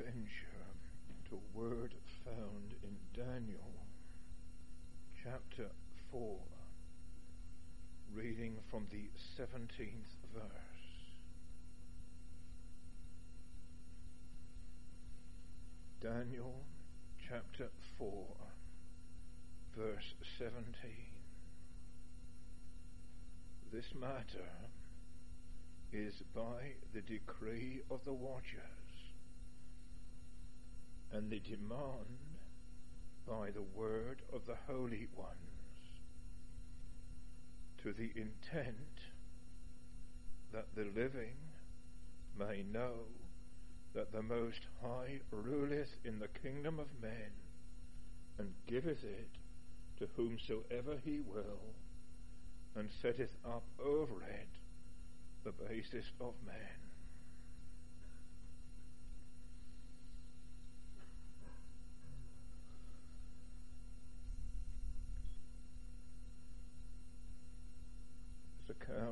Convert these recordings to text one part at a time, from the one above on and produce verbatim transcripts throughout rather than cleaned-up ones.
venture to a word found in Daniel chapter four, reading from the seventeenth verse. Daniel chapter four, verse seventeen. This matter is by the decree of the watchers, and the demand by the word of the holy ones, to the intent that the living may know that the Most High ruleth in the kingdom of men, and giveth it to whomsoever he will, and setteth up over it the basest of men. This account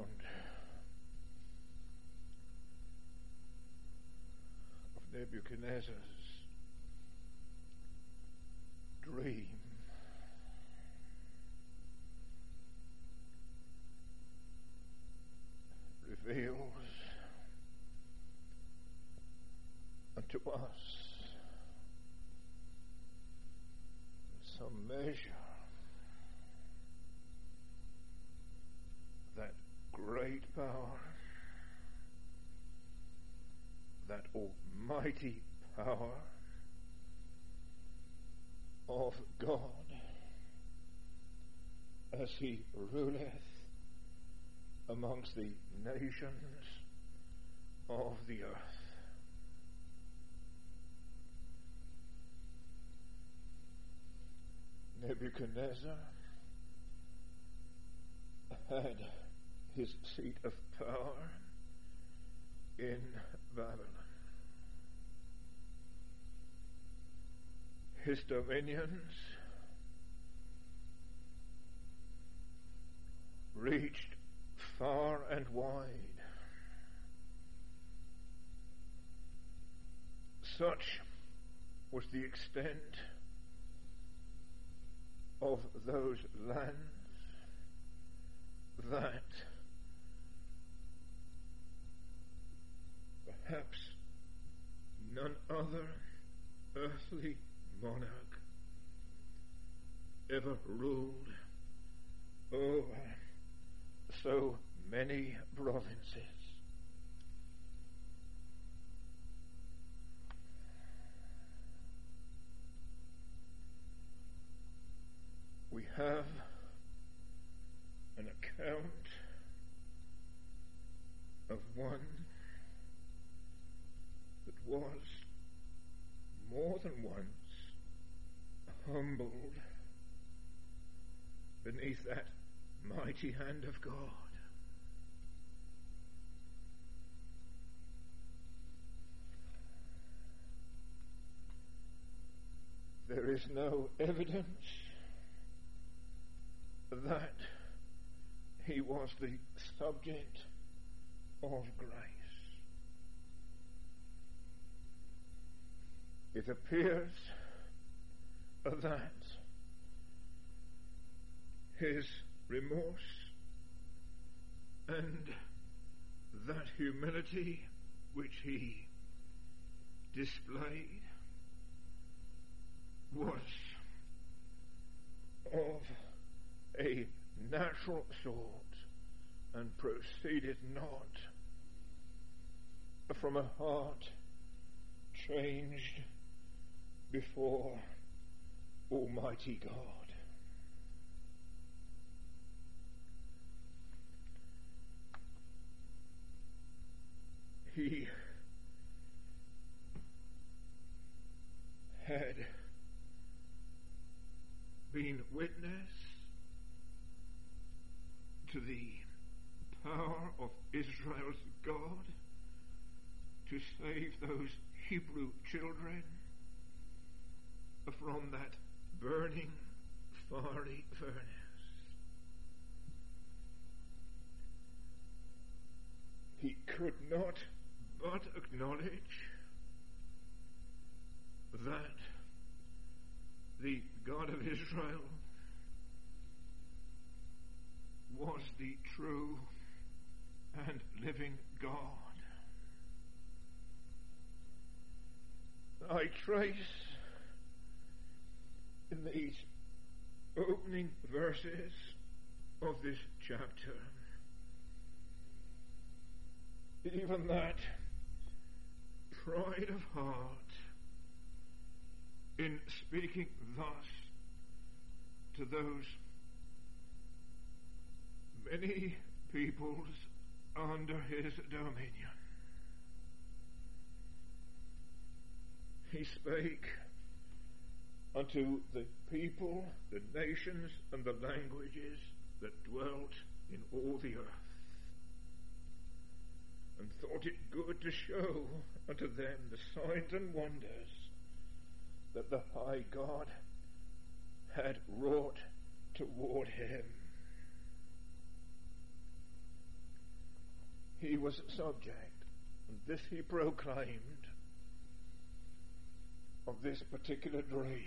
of Nebuchadnezzar's dream reveals unto us in some measure that great power, that almighty power of God as he ruleth amongst the nations of the earth. Nebuchadnezzar had his seat of power in Babylon. His dominions reached far and wide. Such was the extent of those lands that perhaps none other earthly monarch ever ruled over so many provinces. We have an account of one that was more than once humbled beneath that mighty hand of God. There is no evidence that he was the subject of grace. It appears that his remorse and that humility which he displayed was of a natural sort and proceeded not from a heart changed before Almighty God. He had been witness to the power of Israel's God to save those Hebrew children from that burning, fiery furnace. He could not but acknowledge that the God of Israel was the true and living God. I trace in these opening verses of this chapter even that pride of heart in speaking thus to those many peoples under his dominion. He spake unto the people, the nations, and the languages that dwelt in all the earth, and thought it good to show unto them the signs and wonders that the high God had wrought toward him. He was subject, and this he proclaimed of this particular dream.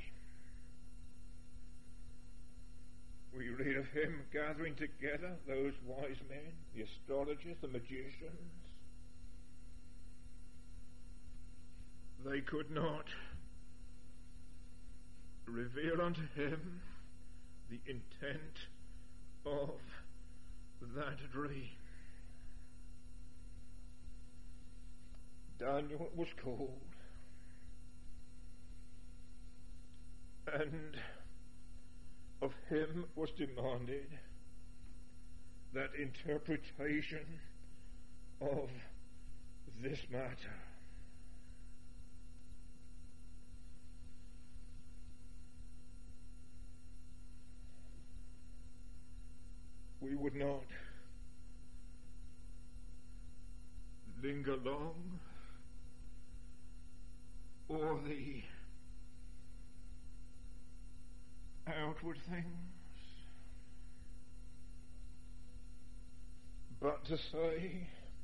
We read of him gathering together those wise men, the astrologers, the magicians. They could not reveal unto him the intent of that dream. Daniel was called, and of him was demanded that interpretation of this matter. We would not linger long or the outward things, but to say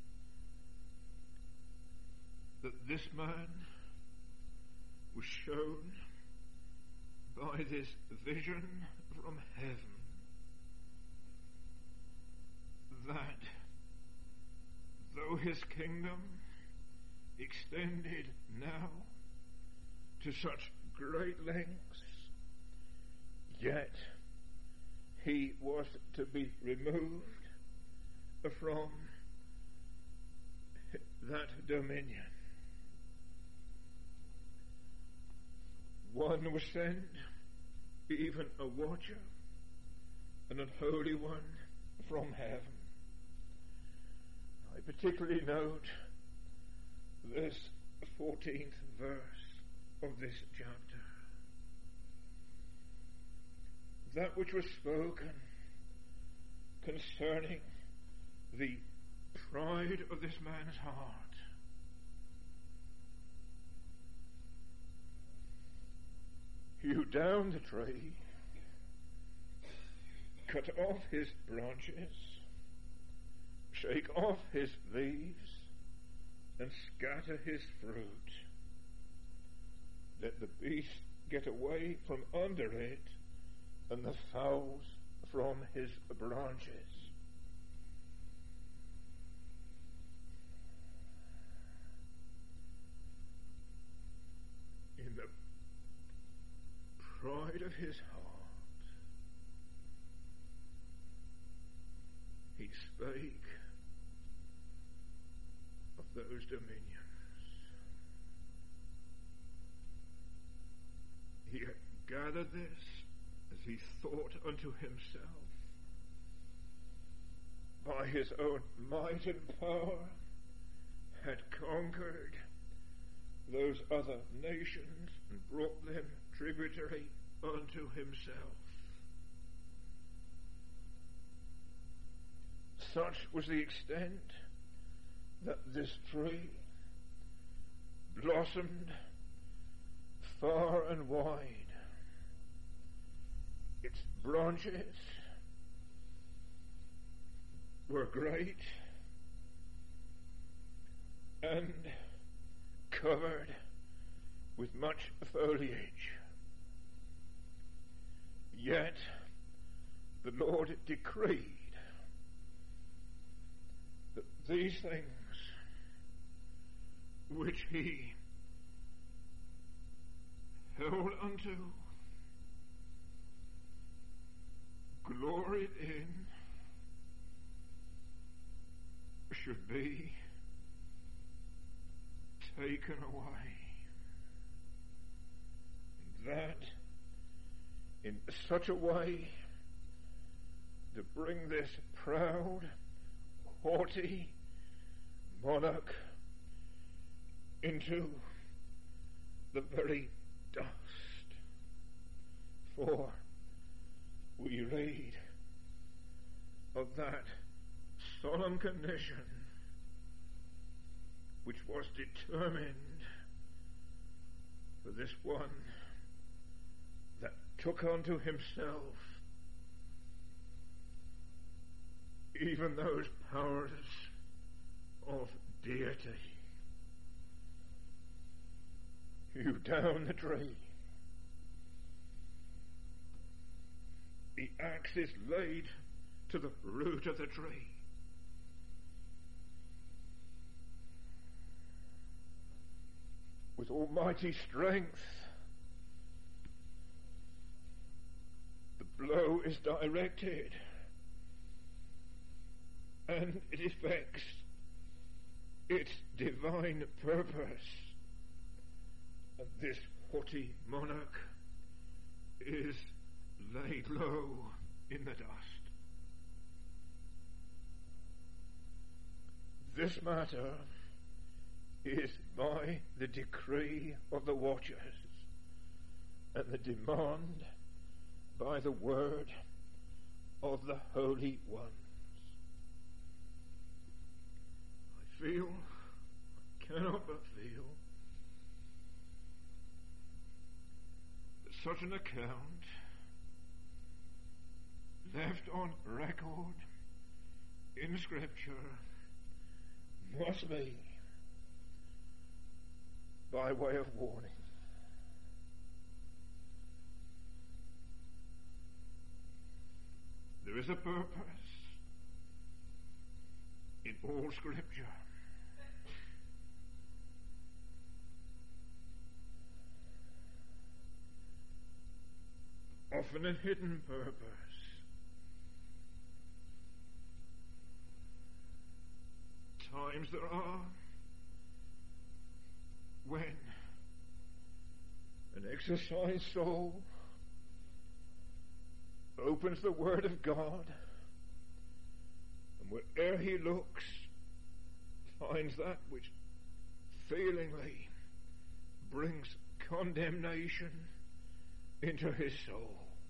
that this man was shown by this vision from heaven that though his kingdom extended now to such great lengths, yet he was to be removed from that dominion. One was sent, even a watcher, an unholy one from heaven. I particularly note this fourteenth verse of this chapter. That which was spoken concerning the pride of this man's heart. Hew down the tree, cut off his branches, shake off his leaves, and scatter his fruit. Let the beast get away from under it, and the fowls from his branches. In the pride of his heart, he spake of those dominions. He had gathered this as he thought unto himself, by his own might and power had conquered those other nations and brought them tributary unto himself. Such was the extent that this tree blossomed far and wide. Its branches were great and covered with much foliage. Yet the Lord decreed that these things which he held unto, gloried in, should be taken away. That in such a way to bring this proud, haughty monarch into the very dust. For we read of that solemn condition which was determined for this one that took unto himself even those powers of deity. Hew down the tree. The axe is laid to the root of the tree. With almighty strength, the blow is directed, and it effects its divine purpose. And this haughty monarch is laid low in the dust. This matter is by the decree of the watchers and the demand by the word of the holy ones. I feel, I cannot but feel, that such an account left on record in Scripture must be by way of warning. There is a purpose in all Scripture. Often a hidden purpose. Times there are when an exercised soul opens the Word of God, and where'er he looks finds that which feelingly brings condemnation into his soul,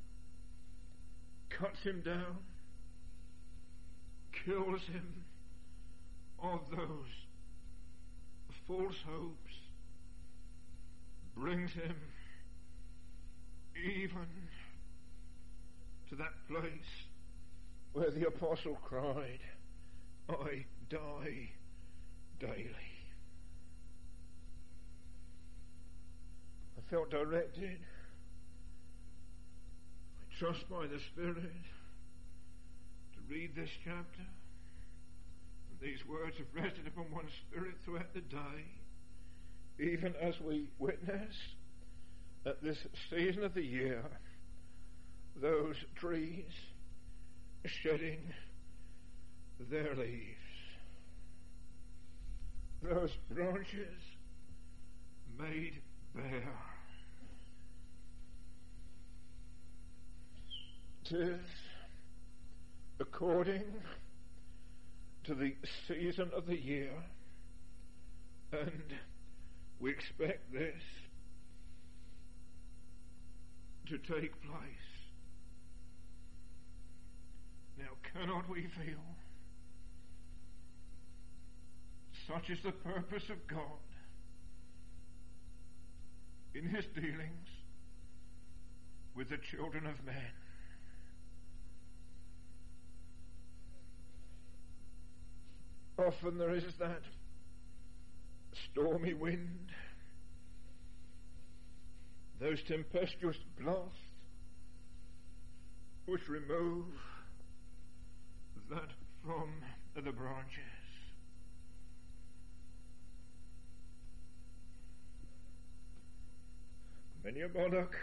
cuts him down, kills him of those false hopes, brings him even to that place where the apostle cried, I die daily. I felt directed, I trust by the Spirit, to read this chapter. These words have rested upon one's spirit throughout the day, even as we witness at this season of the year those trees shedding their leaves, those branches made bare. 'Tis according to the season of the year, and we expect this to take place. Now, cannot we feel such is the purpose of God in his dealings with the children of men? Often there is that stormy wind those tempestuous blasts which remove that from the branches. Many a monarch,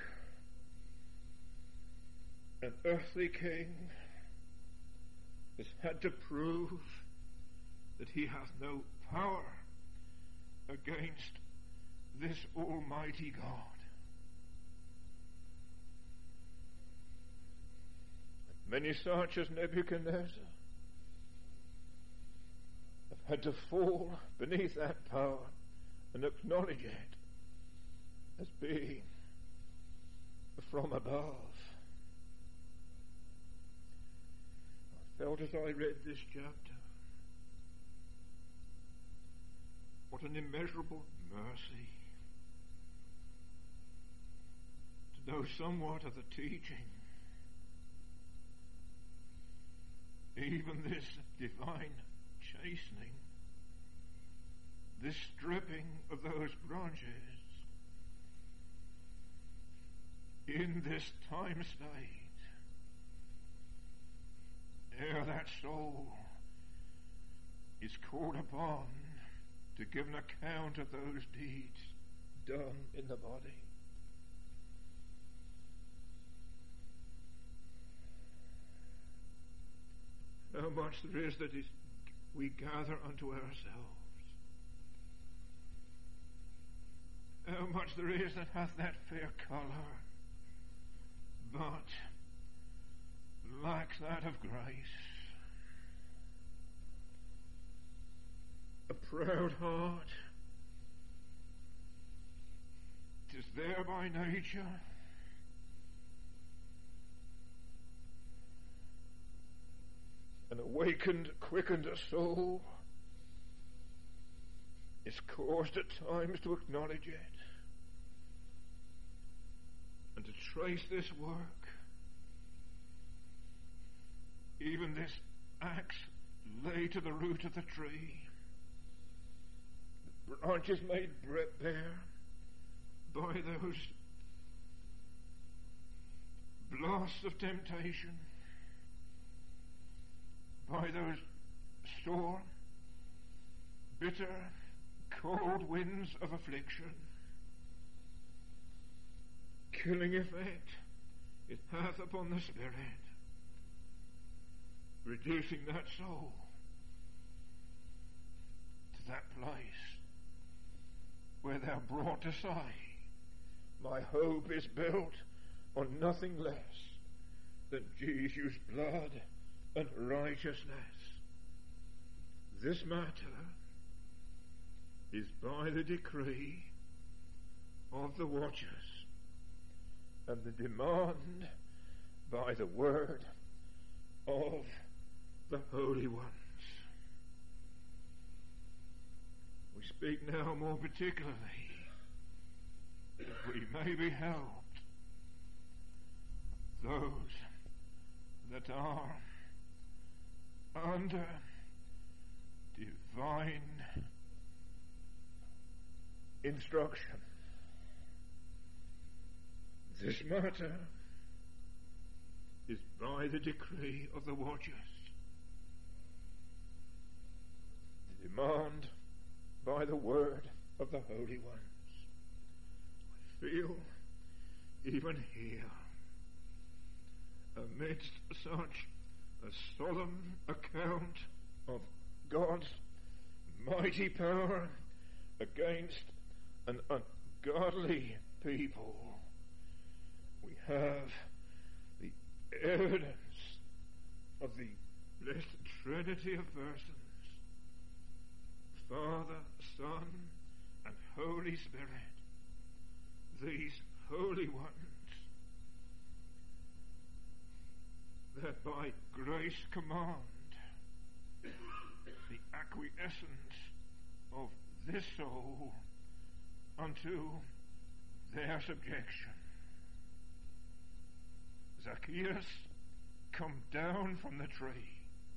an earthly king, has had to prove that he hath no power against this Almighty God. Many such as Nebuchadnezzar have had to fall beneath that power and acknowledge it as being from above. I felt as I read this chapter, what an immeasurable mercy to know somewhat of the teaching, even this divine chastening, this stripping of those branches in this time state, ere that soul is called upon to give an account of those deeds done in the body. How much there is that is we gather unto ourselves. How much there is that hath that fair colour, but lacks that of grace. A proud heart, 'tis there by nature. An awakened, quickened soul is caused at times to acknowledge it and to trace this work, even this axe lay to the root of the tree, the branches made bare by those blasts of temptation, by those sore, bitter, cold winds of affliction. Killing effect it hath upon the spirit, reducing that soul to that place where thou brought to say, my hope is built on nothing less than Jesus' blood and righteousness. This matter is by the decree of the watchers, and the demand by the word of the holy ones. We speak now more particularly that we may be helped, those that are under divine instruction. This matter is by the decree of the watchers. The demand by the word of the holy ones. I feel even here, amidst such a solemn account of God's mighty power against an ungodly people, we have the evidence of the blessed Trinity of persons, Father, Son, and Holy Spirit, these holy ones, that by grace command the acquiescence of this soul unto their subjection. Zacchaeus, come down from the tree,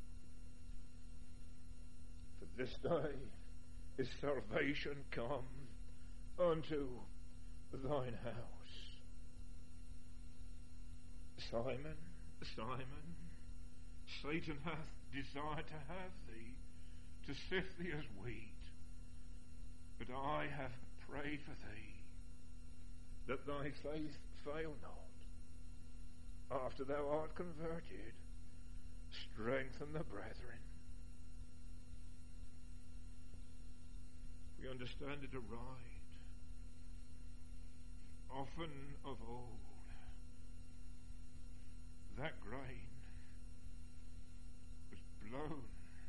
for this day is salvation come unto thine house. Simon, Simon, Satan hath desired to have thee, to sift thee as wheat. But I have prayed for thee, that thy faith fail not. After thou art converted, strengthen the brethren. We understand it aright. Often of old, that grain was blown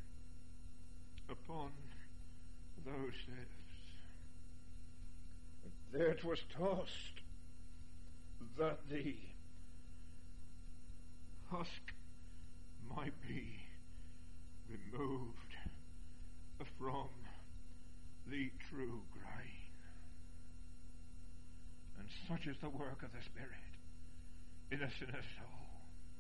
upon those sieves, and there 'twas tossed, that the husk might be removed from the true grain. And such is the work of the Spirit in a sinner's soul.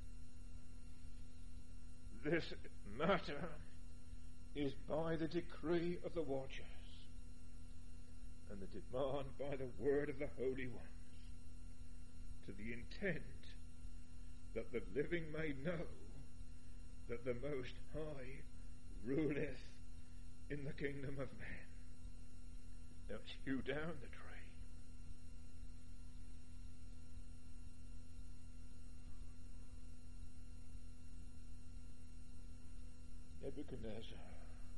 This matter is by the decree of the watchers, and the demand by the word of the holy ones, to the intent that the living may know that the Most High ruleth in the kingdom of men. Now hew down the tree. Nebuchadnezzar,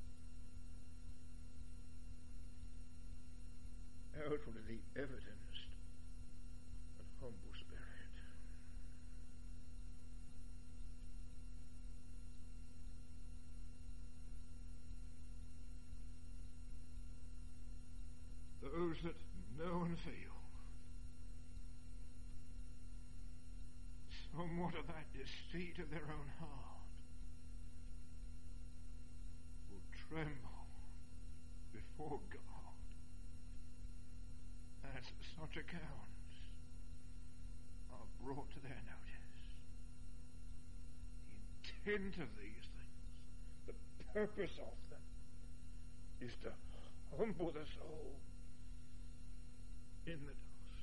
outwardly evidenced an humble spirit. Those that know and feel somewhat of that deceit of their own heart will tremble before God as such accounts are brought to their notice. The intent of these things, the purpose of them, is to humble the soul in the dust,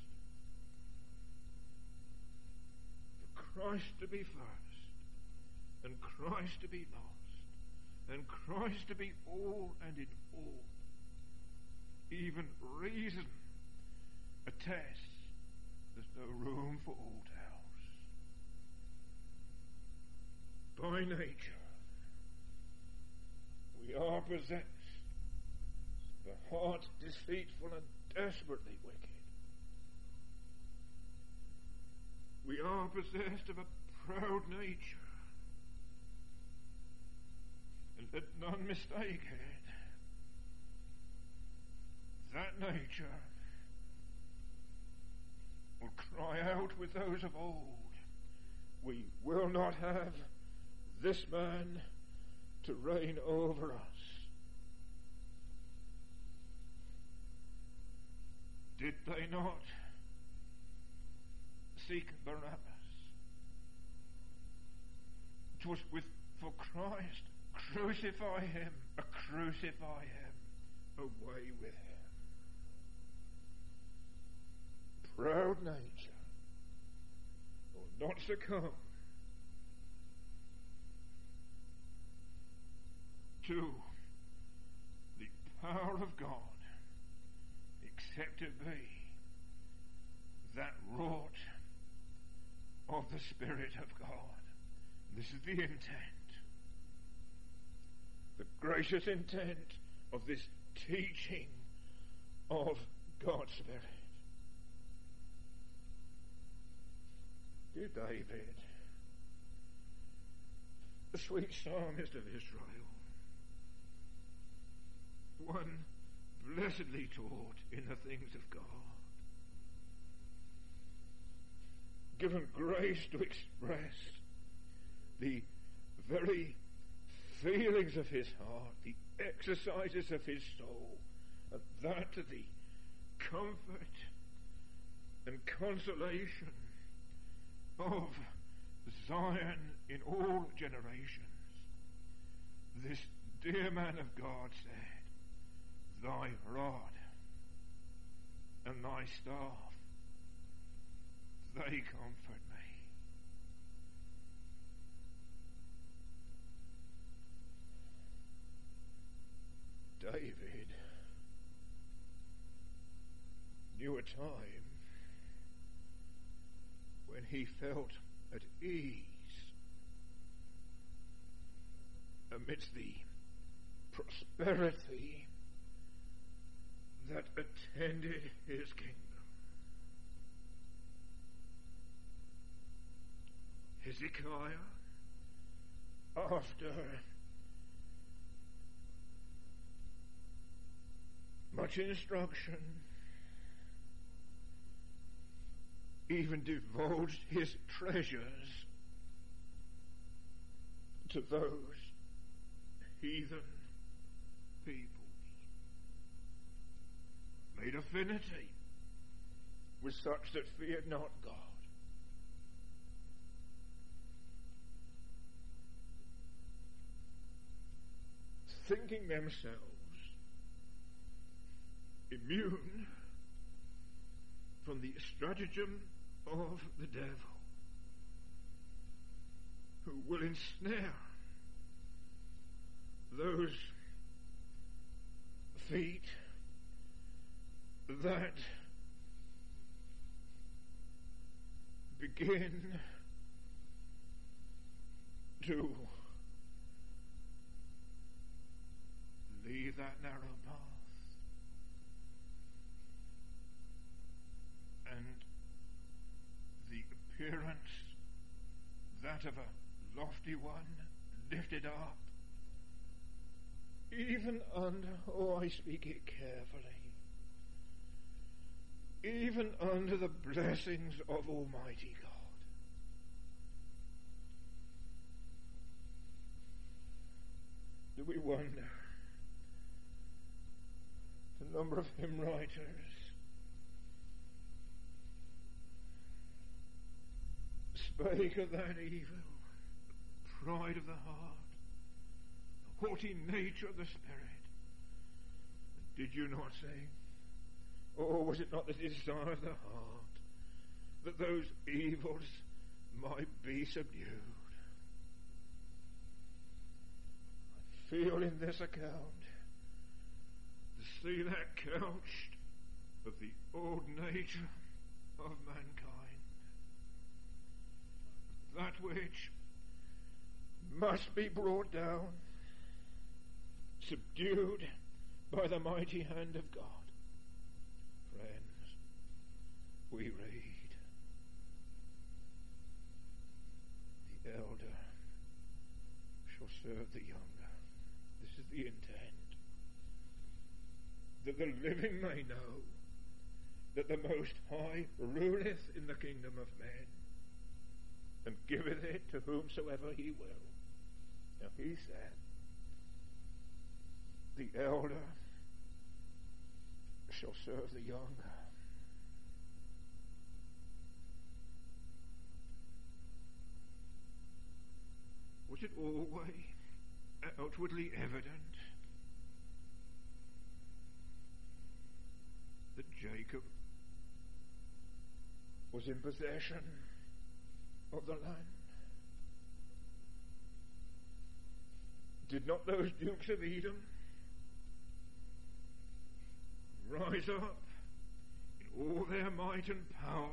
for Christ to be first, and Christ to be last, and Christ to be all and in all. Even reason attests there's no room for old house. By nature, we are possessed of a heart deceitful and desperately wicked. We are possessed of a proud nature, and let none mistake it. That nature will cry out with those of old, we will not have this man to reign over us. Did they not seek Barabbas? It was with for Christ. Crucify him, uh, crucify him, away with him. Proud nature will not succumb to the power of God, except it be that wrought of the Spirit of God. This is the intent, the gracious intent of this teaching of God's Spirit. Dear David, the sweet psalmist of Israel, one blessedly taught in the things of God, given grace to express the very feelings of his heart, the exercises of his soul, and that to the comfort and consolation of Zion in all generations. This dear man of God said, thy rod and thy staff they comfort me. David knew a time when he felt at ease amidst the prosperity that attended his kingdom. Hezekiah, after much instruction, even divulged his treasures to those heathen peoples, made affinity with such that feared not God. Thinking themselves immune from the stratagem of the devil, who will ensnare those feet that begin to leave that narrow path and the appearance that of a lofty one lifted up, even under, oh, I speak it carefully, even under the blessings of Almighty God. Do we wonder the number of hymn writers spake of that evil, pride of the heart, the haughty nature of the spirit? Did you not say, or was it not the desire of the heart that those evils might be subdued? I feel in this account to see that couched of the old nature of mankind, that which must be brought down, subdued by the mighty hand of God. Friends, we read, the elder shall serve the younger. This is the intent, that the living may know that the Most High ruleth in the kingdom of men, and giveth it to whomsoever he will. Now he said, the elder shall serve the younger. Was it always outwardly evident that Jacob was in possession of the land? Did not those dukes of Edom rise up in all their might and power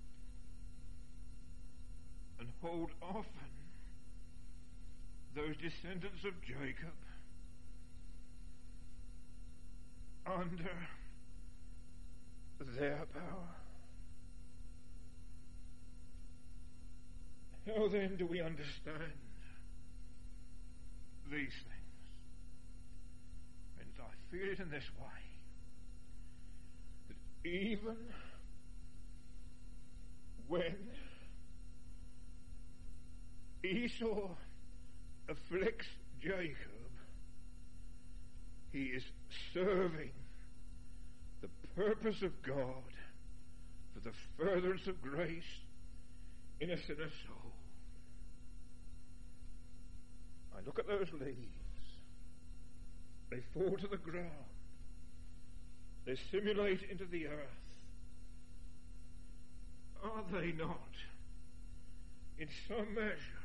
and hold often those descendants of Jacob under their power? How then do we understand these things? And I feel it in this way, that even when Esau afflicts Jacob, he is serving the purpose of God for the furtherance of grace in a sinner's soul. I look at those leaves. They fall to the ground. They simulate into the earth. are they not, in some measure,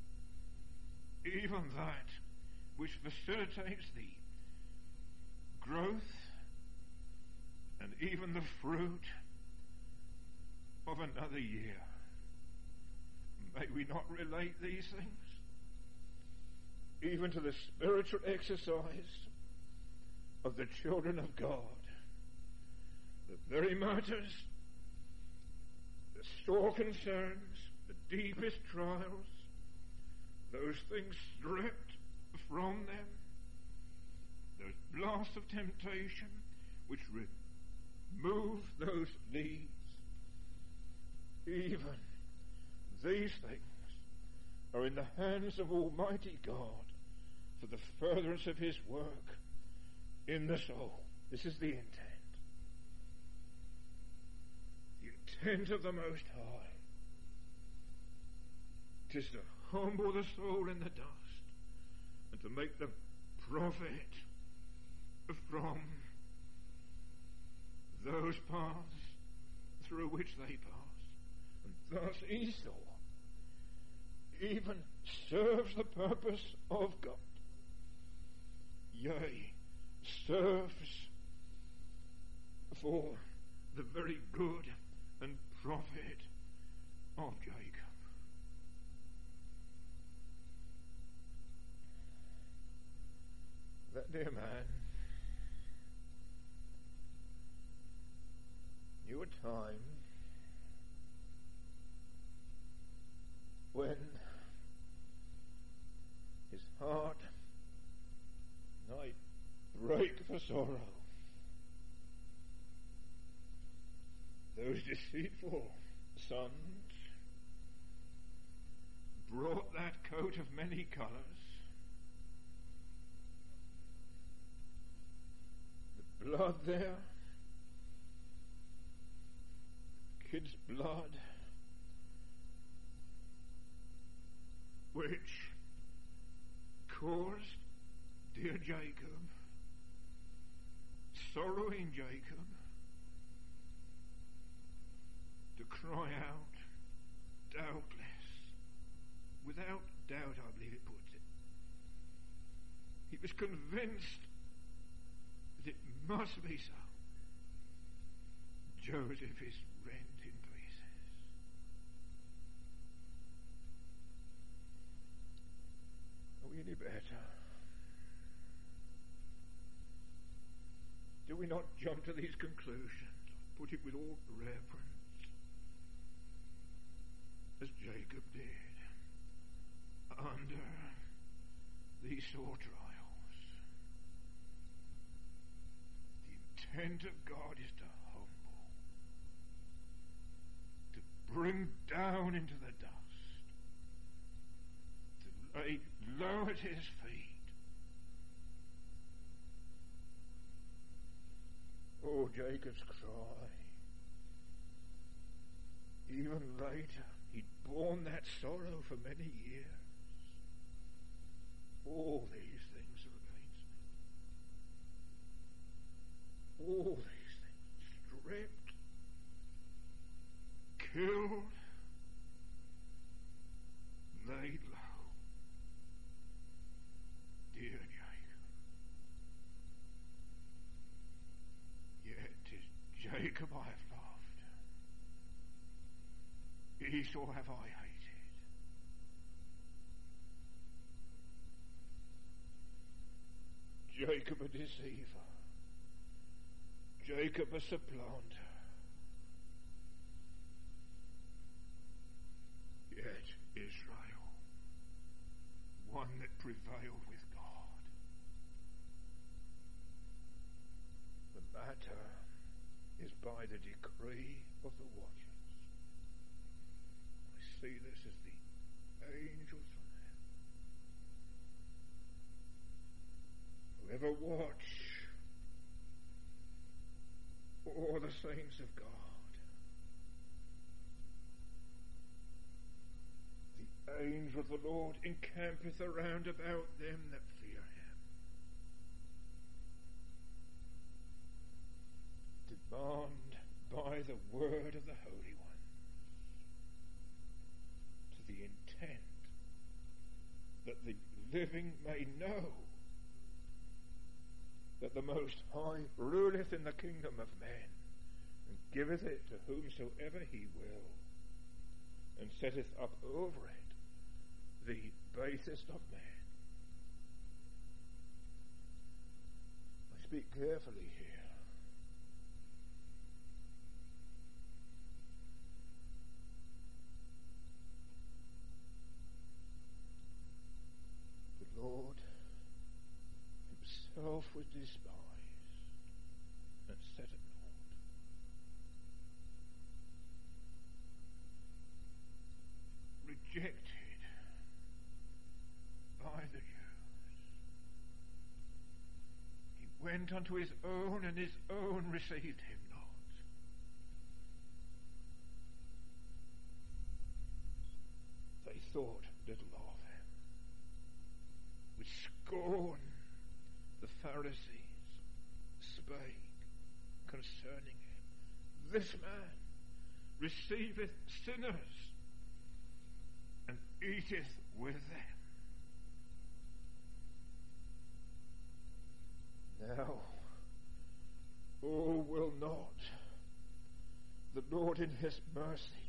even that which facilitates the growth and even the fruit of another year? May we not relate these things even to the spiritual exercise of the children of God? The very matters, the sore concerns, the deepest trials, those things stripped from them, those blasts of temptation which remove those needs, even these things are in the hands of Almighty God for the furtherance of his work in the soul. This is the intent. The intent of the Most High. It is to humble the soul in the dust and to make them profit from those paths through which they pass. And thus Esau even serves the purpose of God. Yea, serves for the very good and profit of Jacob. That dear man knew a time when his heart might break for sorrow. Those deceitful sons brought that coat of many colors, the blood there, the kid's blood, which caused dear Jacob, sorrowing Jacob, to cry out, doubtless, without doubt, I believe it puts it. He was convinced that it must be so. Joseph is rent in pieces. Are we any better? Do we not jump to these conclusions? Put it with all reverence, as Jacob did, under these sore trials. The intent of God is to humble, to bring down into the dust, to lay low at his feet. Oh, Jacob's cry. Even later, he'd borne that sorrow for many years. All these things are against me. All these things stripped, killed, laid low. Dear Jacob. Yet 'tis Jacob I have loved. Esau have I hated. Jacob a deceiver. Jacob a supplanter. Yet Israel, one that prevailed with God. The matter is by the decree of the watchers. I see this as the angels from heaven. Whoever watch o'er the saints of God, the angel of the Lord encampeth around about them that fear him. Demand by the word of the Holy One. the intent that the living may know that the Most High ruleth in the kingdom of men, and giveth it to whomsoever he will, and setteth up over it the basest of men. I speak carefully here. The Lord himself was despised and set at naught. Rejected by the Jews. He went unto his own, and his own received him not. They thought little of him. With scorn the Pharisees spake concerning him. This man receiveth sinners and eateth with them. Now, oh, will not the Lord in his mercy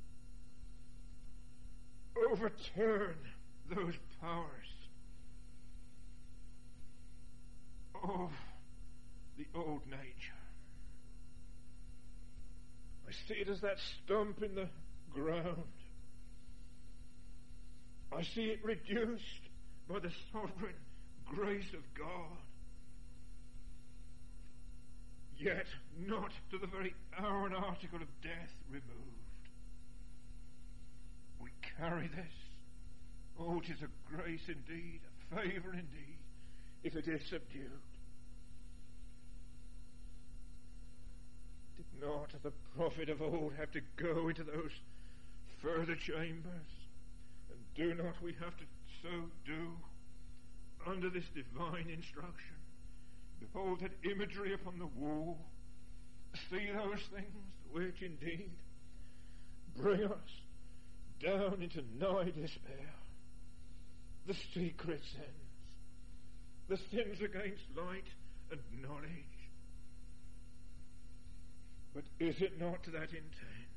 overturn those powers of the old nature? I see it as that stump in the ground. I see it reduced by the sovereign grace of God, yet not to the very hour and article of death removed. We carry this. Oh, it is a grace indeed, a favour indeed, if it is subdued. Did not the prophet of old have to go into those further chambers? And do not we have to so do under this divine instruction? Behold that imagery upon the wall. See those things which indeed bring us down into nigh despair. The secret sins, the sins against light and knowledge. But is it not to that intent?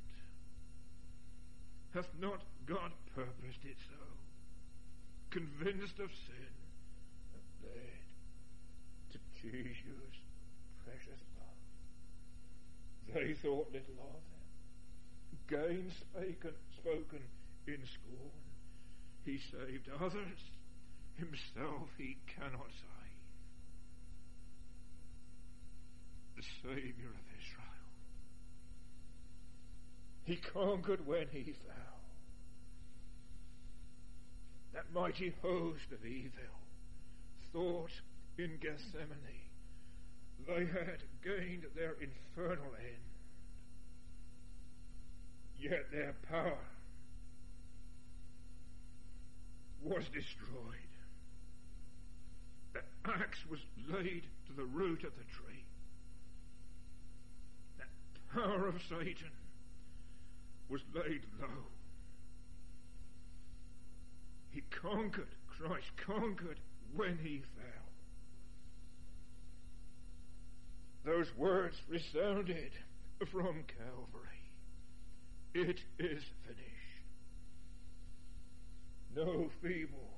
Hath not God purposed it so? Convinced of sin, and led to Jesus' precious blood. They thought little of him. Gain spoken, spoken in scorn. He saved others, himself he cannot save. The Saviour of Israel. He conquered when he fell. That mighty host of evil thought in Gethsemane they had gained their infernal end. Yet their power was destroyed. The axe was laid to the root of the tree. That power of Satan was laid low. He conquered, Christ conquered when he fell. Those words resounded from Calvary. It is finished. No feeble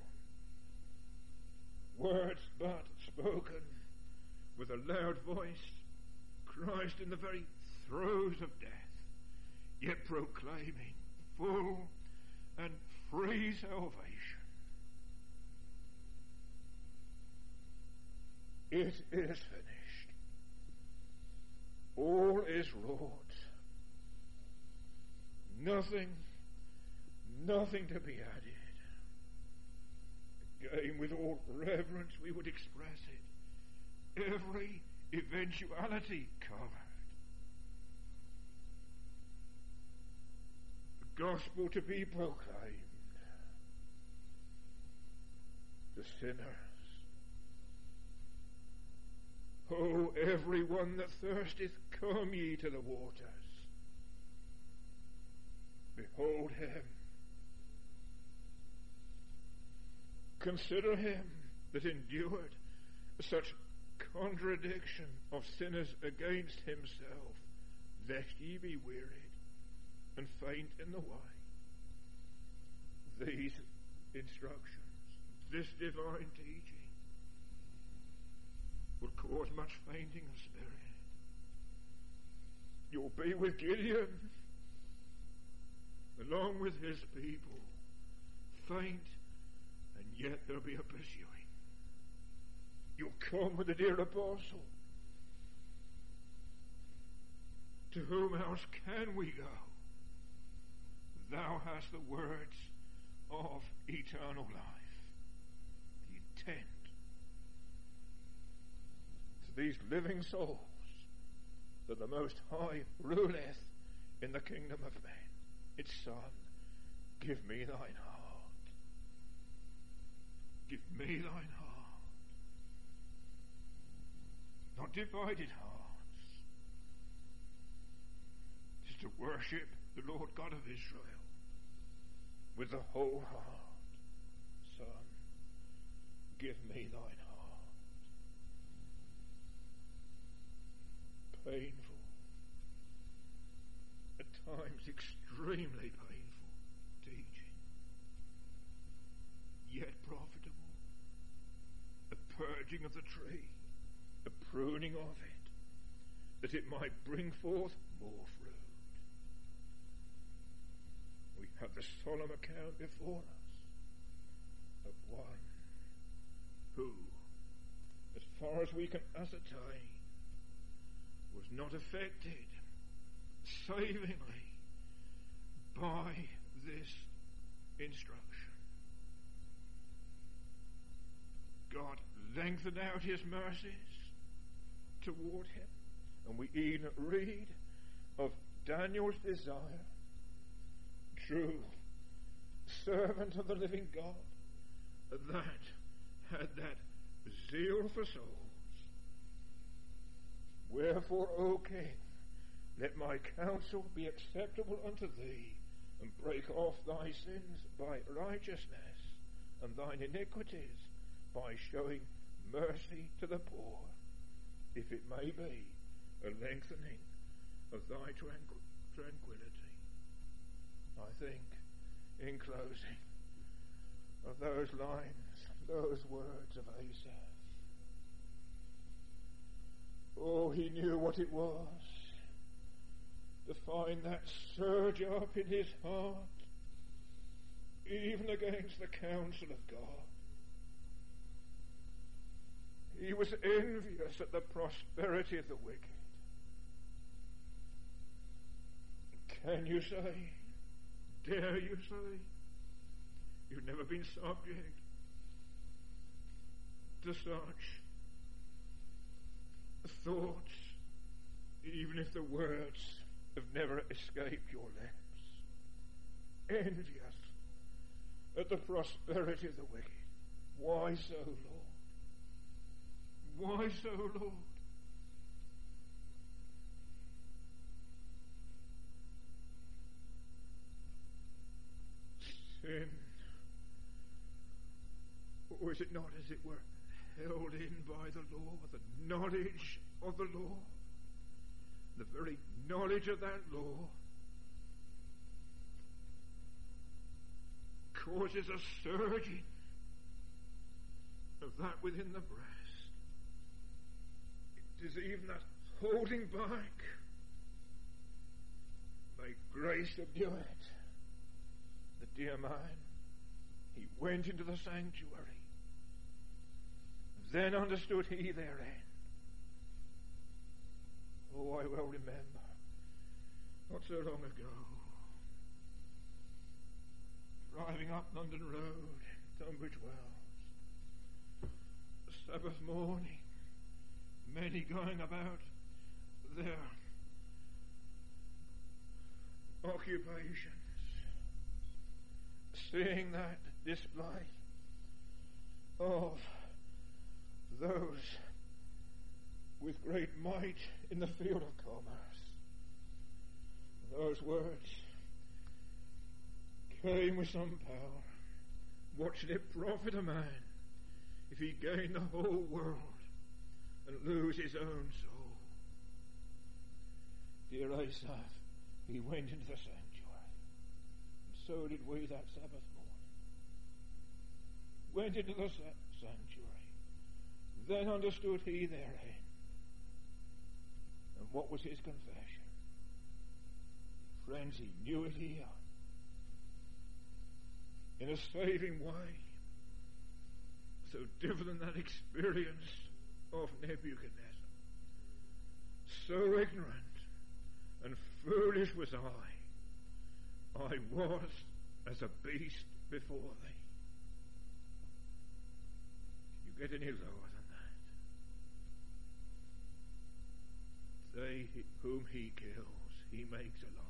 words but spoken with a loud voice, Christ in the very throes of death, yet proclaiming full and free salvation. It is finished. All is wrought. Nothing, nothing to be added. Again, with all reverence, we would express it. Every eventuality covered. The gospel to be proclaimed to sinners. O every one that thirsteth, come ye to the waters. Behold him Consider him that endured such contradiction of sinners against himself, lest ye be wearied and faint in the way. These instructions, this divine teaching, will cause much fainting of spirit. You'll be with Gideon, along with his people, faint, and yet there'll be a pursuing. You'll come with the dear apostle. To whom else can we go? Thou hast the words of eternal life, the intent. To these living souls that the Most High ruleth in the kingdom of men. Its Son, give me thine heart. Give me thine heart. Not divided hearts. It is to worship the Lord God of Israel with the whole heart. Son, give me thine heart. Painful, at times extremely painful teaching, yet profitable. A purging of the tree, a pruning of it, that it might bring forth more fruit. We have the solemn account before us of one who, as far as we can ascertain, was not affected savingly by this instruction. God lengthened out his mercies toward him, and we even read of Daniel's desire, true servant of the living God, that had that zeal for souls. Wherefore, O King, let my counsel be acceptable unto thee, and break off thy sins by righteousness, and thine iniquities by showing mercy to the poor, if it may be a lengthening of thy tranquil- tranquility. I think, in closing, of those lines, those words of Asaph. Oh, he knew what it was to find that surge up in his heart, even against the counsel of God. He was envious at the prosperity of the wicked. Can you say, dare you say, you've never been subject to such thoughts, even if the words have never escaped your lips? Envious at the prosperity of the wicked. Why so, Lord? Why so, Lord? Sin, or is it not as it were held in by the law, the knowledge of the law, the very knowledge of that law causes a surging of that within the breast. It is even that holding back. May grace subdue it. The dear man, he went into the sanctuary. Then understood he their end. Oh, I well remember, not so long ago, driving up London Road, Tunbridge Wells, a Sabbath morning, many going about their occupations, seeing that display of those with great might in the field of commerce. Those words came with some power. what should it profit a man if he gain the whole world and lose his own soul? Dear Asaph, he went into the sanctuary, and so did we that Sabbath morning. Went into the sa- sanctuary, then understood he their end. And what was his confession? Friends, he knew it here. In a saving way, so different than that experience of Nebuchadnezzar. So ignorant and foolish was I. I was as a beast before thee. Can you get any lower than that? They whom he kills, he makes alive.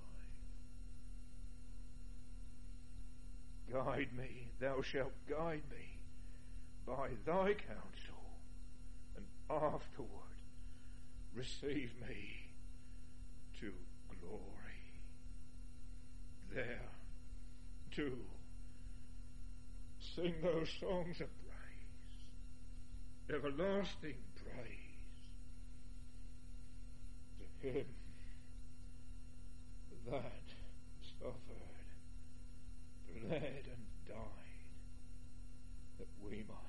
Guide me, thou shalt guide me by thy counsel, and afterward receive me to glory. There, too, sing those songs of praise, everlasting praise, to him that suffered, bled, and died, that we might